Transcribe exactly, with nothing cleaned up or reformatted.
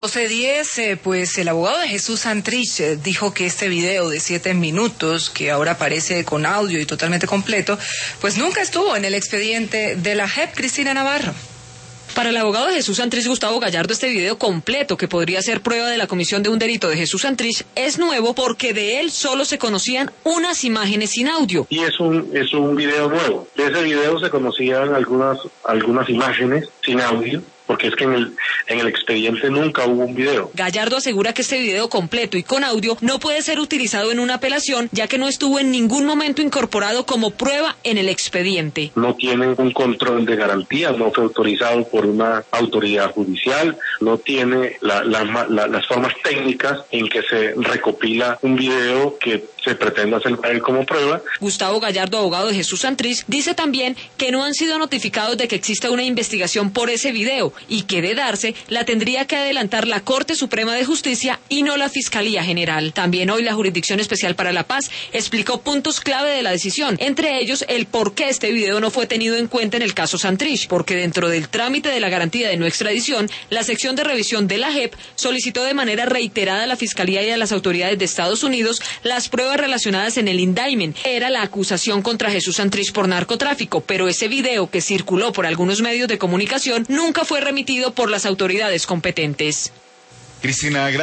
doce diez, eh, pues el abogado de Jesús Santrich eh, dijo que este video de siete minutos, que ahora aparece con audio y totalmente completo, pues nunca estuvo en el expediente de la J E P. Cristina Navarro. Para el abogado de Jesús Santrich, Gustavo Gallardo, este video completo, que podría ser prueba de la comisión de un delito de Jesús Santrich, es nuevo porque de él solo se conocían unas imágenes sin audio. Y es un es un video nuevo. De ese video se conocían algunas algunas imágenes sin audio, porque es que en el en el expediente nunca hubo un video. Gallardo asegura que este video completo y con audio no puede ser utilizado en una apelación, ya que no estuvo en ningún momento incorporado como prueba en el expediente. No tienen un control de garantía, no fue autorizado por una autoridad judicial, no tiene la, la, la, las formas técnicas en que se recopila un video que se pretende hacer como prueba. Gustavo Gallardo, abogado de Jesús Santrich, dice también que no han sido notificados de que exista una investigación por ese video y que de darse la tendría que adelantar la Corte Suprema de Justicia y no la Fiscalía General. También hoy la Jurisdicción Especial para la Paz explicó puntos clave de la decisión, entre ellos el por qué este video no fue tenido en cuenta en el caso Santrich, porque dentro del trámite de la garantía de no extradición, la sección de revisión de la J E P solicitó de manera reiterada a la Fiscalía y a las autoridades de Estados Unidos las pruebas relacionadas en el indictment. Era la acusación contra Jesús Santrich por narcotráfico, pero ese video que circuló por algunos medios de comunicación nunca fue remitido por las autoridades competentes. Cristina,